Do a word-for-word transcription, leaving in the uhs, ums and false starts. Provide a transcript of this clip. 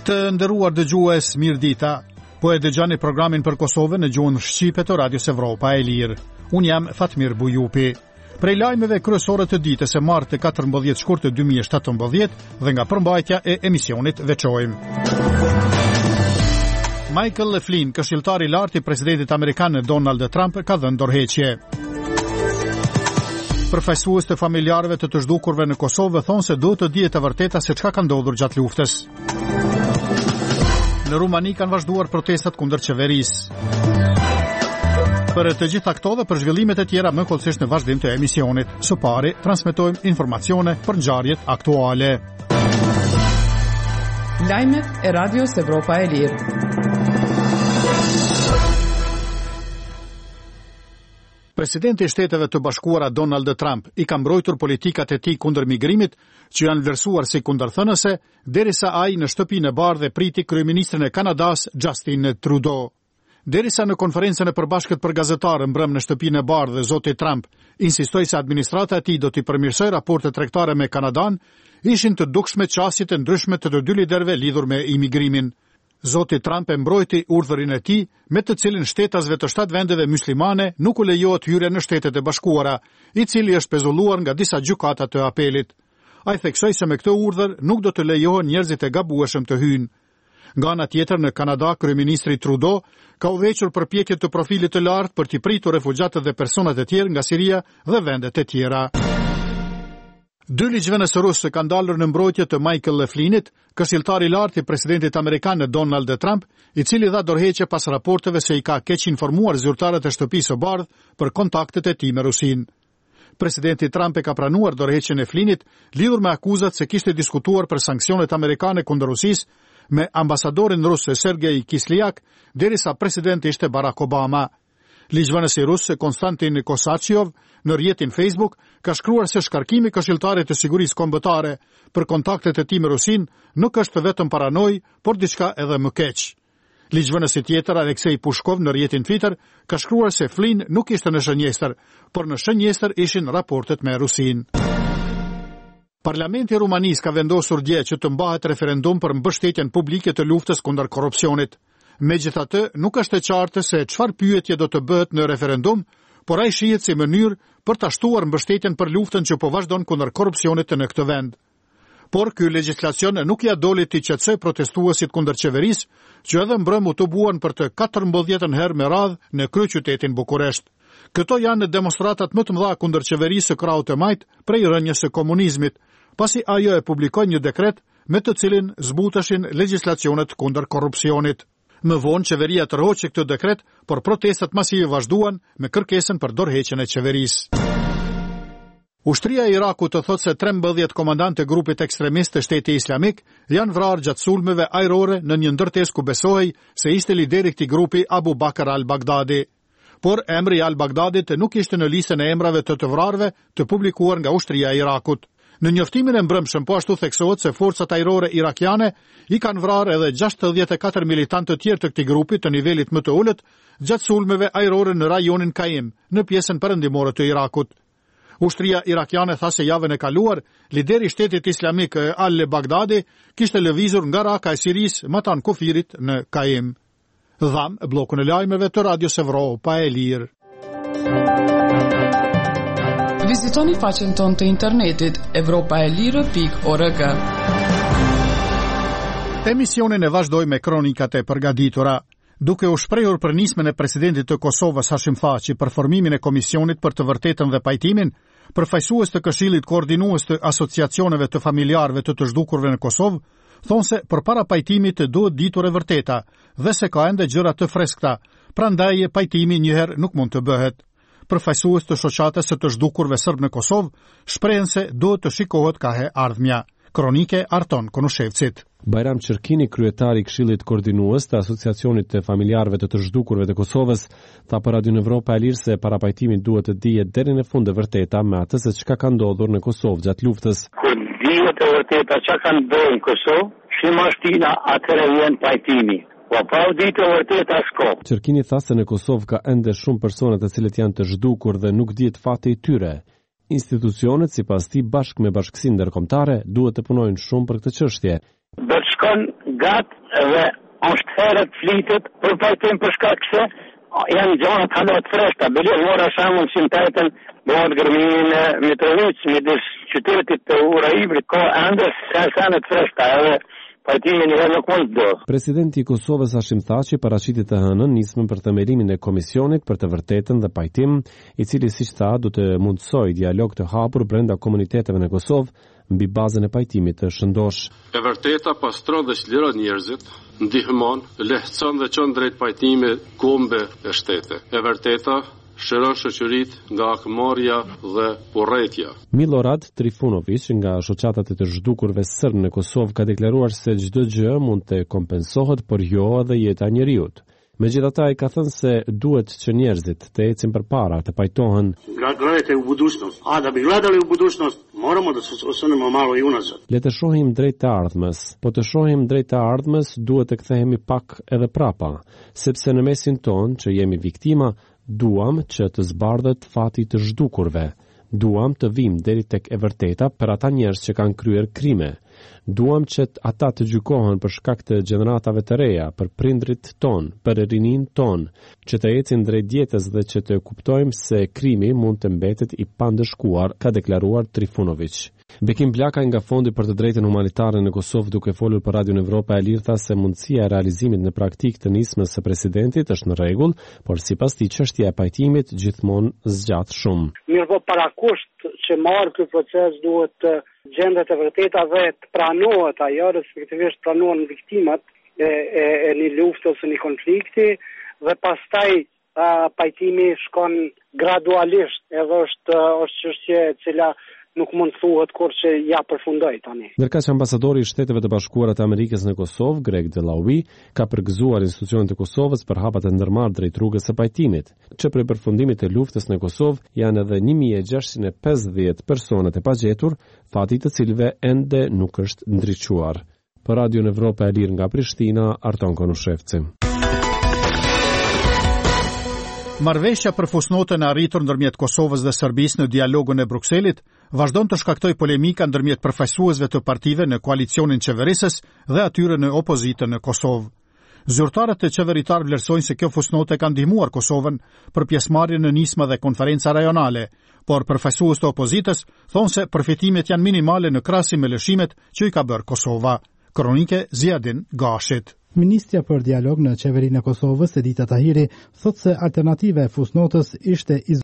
Të nderuar dëgjues, mirëdita. Po e dëgjoni programin për Kosovën në gjuhën shqipe të Radios Evropa e Lirë. Unë jam Fatmir Bujupi. Prej lajmeve kryesore të ditës së martë katërmbëdhjetë shkurt dy mijë e shtatëmbëdhjetë dhe nga përmbajtja e emisionit veçojmë. Michael Flynn, këshilltari i lartë i presidentit amerikan Donald Trump, ka dhënë dorëheqje. Përfaqësues të familjarëve të të zhdukurve në Kosovë thonë se duhet të dihet e vërteta se çka ka ndodhur gjatë luftës. Në Rumani kanë vazhduar protestat kundër qeverisë. Për të gjitha këto dhe për zhvillimet e tjera më kollësisht në vazhdim të emisionit. Së pari, transmetojmë informacione për ngjarjet aktuale. Lajmet e Radios Evropa e Lirë. Presidenti i Shteteve të Bashkuara Donald Trump i ka mbrojtur politikat e tij kundër migrimit, që janë vlerësuar si kundërthënëse, derisa ai në shtëpinë e bardhë priti kryeministrin e Kanadas Justin Trudeau. Derisa në konferencën e përbashkët për gazetarë mbrëm në shtëpinë e bardhë, zoti Trump insistoi se administrata e tij do t'i përmirësojë raportet tregtare me Kanadan, ishin të dukshme qasjet e ndryshme të të dy liderëve lidhur me imigrimin. Zoti Trump e mbrojti urdhërin e tij, me të cilin shtetasve të shtatë vendeve muslimane nuk u lejohet hyrja në Shtetet e Bashkuara, i cili është pezulluar nga disa gjykata të apelit. Ai theksoi se me këtë urdhër nuk do të lejohen njerëzit e gabueshëm të hyjnë. Nga ana tjetër, në Kanada, kryeministri Trudeau ka udhëhequr përpjekje të profilit të lartë për t'i pritur refugjatët dhe personat e tjerë nga Siria dhe vendet e tjera. Dy ligjvënës rusë kanë dalur në mbrojtje të Michael Flynnit, këshilltari i lartë i presidentit amerikan Donald Trump, i cili dha dorëheqje pas raporteve se i ka keq informuar zyrtarët e shtëpisë së bardhë për kontaktet e tij me Rusinë. Presidenti Trump e ka pranuar dorëheqjen e Flynnit lidhur me akuzat se kishte diskutuar për sanksionet amerikane kundër Rusisë me ambasadorin rus Sergej Kislyak, derisa presidenti ishte Barack Obama. Ligjvënësi rus Konstantin Kosachev në rrjetin Facebook ka shkruar se shkarkimi këshilltarit të sigurisë kombëtare për kontaktet e tij me Rusinë nuk është vetëm paranoj, por diçka edhe më keq. Ligjvënësi tjetër Aleksej Pushkov në rrjetin Twitter ka shkruar se Flynn nuk ishte në shënjestër, por në shënjestër ishin raportet me Rusinë. Parlamenti i Rumanisë ka vendosur dje që të mbahet referendum për mbështetjen publike të luftës kundër korrupsionit. Megjithatë, nuk është e qartë se çfarë pyetje do të bëhet në referendum, por ai shihet si mënyrë për ta shtuar mbështetjen për luftën që po vazhdon kundër korrupsionit në këtë vend. Por ky legjislacion nuk ia doli të qetësoj protestuesit kundër qeverisë, që edhe mbrëm u tubuan për të katërmbëdhjetën herë me radhë në kryeqytetin Bukuresht. Këto janë demonstratat më të mëdha kundër qeverisë së krahut të majt prej rënjes së komunizmit, pasi ajo e publikoi një dekret me të cilin zbuteshin legjislacionet kundër korrupsionit. Më vonë qeveria tërhoqi këtë dekret, por protestat masive vazhduan me kërkesën për dorëheqjen e qeverisë. Ushtria e Irakut të thotë se trembëdhjetë komandantë të grupit ekstremist të Shtetit Islamik janë vrarë gjatë sulmeve ajrore në një ndërtesë ku besohej se ishte lideri i këtij grupi Abu Bakr al-Baghdadi. Por emri i al-Baghdadit nuk ishte në listën e emrave të të vrarëve të publikuar nga ushtria e Irakut. Në njoftimin e mbrëmshëm po ashtu theksohet se forcat ajrore irakiane i kanë vrarë edhe gjashtëdhjetë e katër militantë të tjerë të këtij grupi të nivelit më të ulët gjatë sulmeve ajrore në rajonin Qaim, në pjesën perëndimore të Irakut. Ushtria irakiane tha se javën e kaluar, lideri i Shtetit Islamik al-Baghdadi kishte lëvizur nga Raka e Sirisë matan kufirit në Qaim. Dham bllokun e lajmeve të Radios Evropa e Lirë. Vizitoni faqen tonë të internetit evropaelire pikë org. Emisionin e vazhdoj me kronikat e përgatitura. Duke u shprehur për nismën e presidentit të Kosovës Hashim Thaçi për formimin e komisionit për të vërtetën dhe pajtimin, përfaqësues të Këshillit Koordinues të Asociacioneve të Familjarëve të të zhdukurve në Kosovë thonë se përpara pajtimit duhet ditur e vërteta dhe se ka ende gjëra të freskëta, prandaj pajtimi njëherë nuk mund të bëhet. Përfaqësues të shoqatës së të zhdukurve serb në Kosovë shprehen se duhet të shikohet ka he ardhmja. Kronike Arton Konushevcit. Bajram Qerkini, kryetari i Këshillit Koordinues të Asociacionit të Familjarëve të të zhdukurve të Kosovës, tha për Radio Evropa e Lirë se para pajtimit duhet të dihet deri në fund e vërteta me atë se çka ka ndodhur në Kosovë gjatë luftës. Kur dihet e vërteta çka ka ndodhur në Kosovë, shimashtina atëherë vjen pajtimi. Po pa u ditë e vërteta s'ka. Qerkini tha se në Kosovë ka ende shumë persona të cilët janë të zhdukur dhe nuk dihet fati i tyre. Institucionet, sipas tij, bashkë me bashkësinë ndërkombëtare, duhet të punojnë shumë për këtë çështje. do të shkon gatë dhe është herët flitet për pajtim për shkak se janë gjona të halot freshta. Belir mora shamun sintetën bëhet gërmimin e Mitrovic, midis qytetit të Uraibrit, ka ende senet freshta edhe pajtimi një herë nuk mund të do. Presidenti i Kosovës Hashim Thaçi paraqitet të hënën nismën për themelimin e komisionit për të vërtetën dhe pajtim, i cili siç tha do të mundsojë dialog të hapur brenda komuniteteve në Kosovë mbi bazën e pajtimit të shëndosh. E vërteta pastron dhe çliron njerëzit, ndihmon, lehtëson dhe çon drejt pajtimit kombe e shtete. E vërteta shëron shoqëritë nga akmarrja dhe porrëtia. Milorad Trifunovic nga shoqatat e të zhdukurve sërbë në Kosovë ka deklaruar se çdo gjë mund të kompensohet, por jo edhe jeta e njeriut. Megjithatë ai ka thënë se duhet që njerëzit të ecin përpara, të pajtohen. Gradojete u budućnost, a da bi gledali u budućnost, moramo da se osvrnemo malo i unazad. Le të shohim drejt të ardhmës, po të shohim drejt të ardhmës duhet të kthehemi pak edhe prapa, sepse në mesin ton që jemi viktima, duam që të zbardhet fati të zhdukurve. Duam të vim deri tek e vërteta për ata njerëz që kanë kryer krime. Duam që ata të gjykohen për shkak të gjeneratave të reja, për prindrit ton, për rinin ton, që të ecin drejt jetës dhe që të kuptojmë se krimi mund të mbetet i pandëshkuar, ka deklaruar Trifunovic. Bekim Blaka nga Fondi për të drejtën humanitare në Kosovë duke folur për Radio Evropa e Lirë tha se mundësia e realizimit në praktik të nismës së presidentit është në rregull, por sipas tij çështja e pajtimit gjithmonë zgjat shumë. Mirë po parakusht që marrë ky proces duhet të gjendet e vërteta dhe të pranohet ajo, respektivisht pranohen viktimat e, e, e një lufte ose një konflikti dhe pastaj uh, pajtimi shkon gradualisht, edhe është është çështje e cila nuk mund thuhet kur që ja përfundoi tani. Ndërkaq ambasadori i Shteteve të Bashkuara të Amerikës në Kosovë, Greg Delawi, ka përgëzuar institucionet e Kosovës për hapat e ndërmarrë drejt rrugës së pajtimit, që prej përfundimit të luftës në Kosovë janë edhe një mijë e gjashtëqind e pesëdhjetë personat e pagjetur, fati të cilëve ende nuk është ndriçuar. Për Radio Evropa e Lirë nga Prishtina, Arton Konushevci. Marrëveshja për fusnotën e arritur ndërmjet Kosovës dhe Serbisë në dialogun e Brukselit vazhdon të shkaktoj polemika ndërmjet përfaqësuesve të partive në koalicionin qeverisës dhe atyre në opozitën në Kosovë. Zyrtarët e qeveritar vlerësojnë se kjo fusnotë ka ndihmuar Kosovën për pjesëmarrjen në nisma dhe konferenca rajonale, por përfaqësues të opozitës thonë se përfitimet janë minimale në krahasim me lëshimet që i ka bërë Kosova. Kronike Ziadin Gashit. Ministrja për dialog në qeverinë e Kosovës, Edita Tahiri, thotë se alternativa e fusnotës ishte